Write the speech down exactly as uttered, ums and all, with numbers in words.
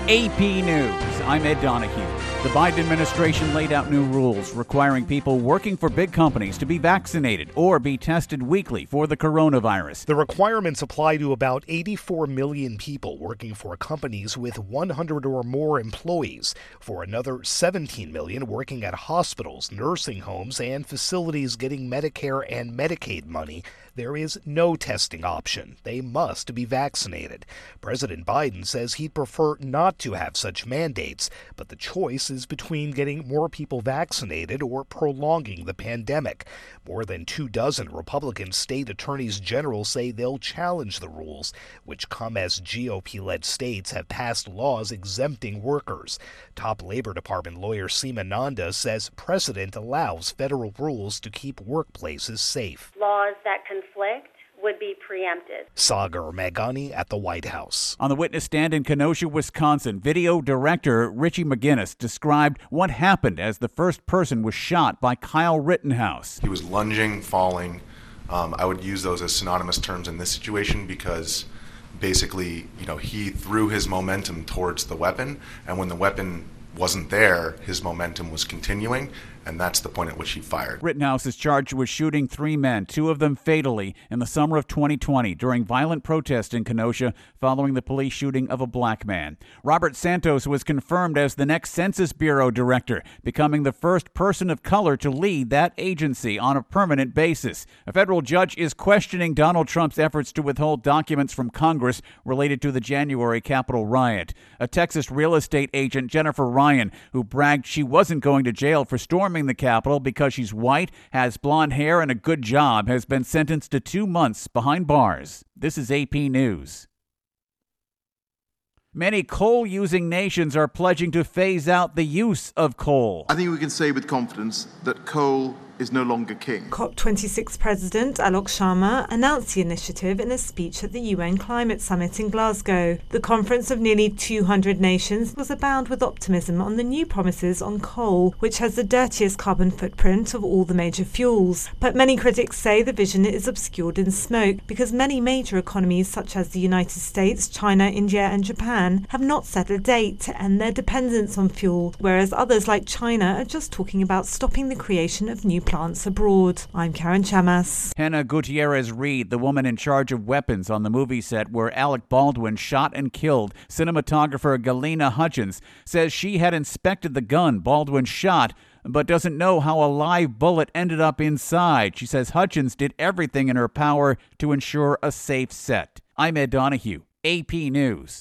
A P News, I'm Ed Donahue. The Biden administration laid out new rules requiring people working for big companies to be vaccinated or be tested weekly for the coronavirus. The requirements apply to about eighty-four million people working for companies with one hundred or more employees, for another seventeen million working at hospitals, nursing homes, and facilities getting Medicare and Medicaid money. There is no testing option. They must be vaccinated. President Biden says he'd prefer not to have such mandates, but the choice is between getting more people vaccinated or prolonging the pandemic. More than two dozen Republican state attorneys general say they'll challenge the rules, which come as G O P-led states have passed laws exempting workers. Top Labor Department lawyer Seema Nanda says precedent allows federal rules to keep workplaces safe. Laws that conflict would be preempted. Sagar Meghani at the White House. On the witness stand in Kenosha, Wisconsin, video director Richie McGinnis described what happened as the first person was shot by Kyle Rittenhouse. He was lunging, falling. Um, I would use those as synonymous terms in this situation because basically, you know, he threw his momentum towards the weapon, and when the weapon wasn't there, his momentum was continuing, and that's the point at which he fired. Rittenhouse is charged with shooting three men, two of them fatally, in the summer of twenty twenty during violent protest in Kenosha following the police shooting of a black man. Robert Santos was confirmed as the next Census Bureau director, becoming the first person of color to lead that agency on a permanent basis. A federal judge is questioning Donald Trump's efforts to withhold documents from Congress related to the January Capitol riot. A Texas real estate agent, Jennifer Ryan, who bragged she wasn't going to jail for storming the Capitol because she's white, has blonde hair, and a good job, has been sentenced to two months behind bars. This is A P News. Many coal-using nations are pledging to phase out the use of coal. I think we can say with confidence that coal is no longer king. COP twenty-six President Alok Sharma announced the initiative in a speech at the U N Climate Summit in Glasgow. The conference of nearly two hundred nations was abound with optimism on the new promises on coal, which has the dirtiest carbon footprint of all the major fuels. But many critics say the vision is obscured in smoke because many major economies such as the United States, China, India and Japan have not set a date to end their dependence on fuel, whereas others like China are just talking about stopping the creation of new plants abroad. I'm Karen Chamas. Hannah Gutierrez-Reed, the woman in charge of weapons on the movie set where Alec Baldwin shot and killed cinematographer Galena Hutchins, says she had inspected the gun Baldwin shot, but doesn't know how a live bullet ended up inside. She says Hutchins did everything in her power to ensure a safe set. I'm Ed Donahue, A P News.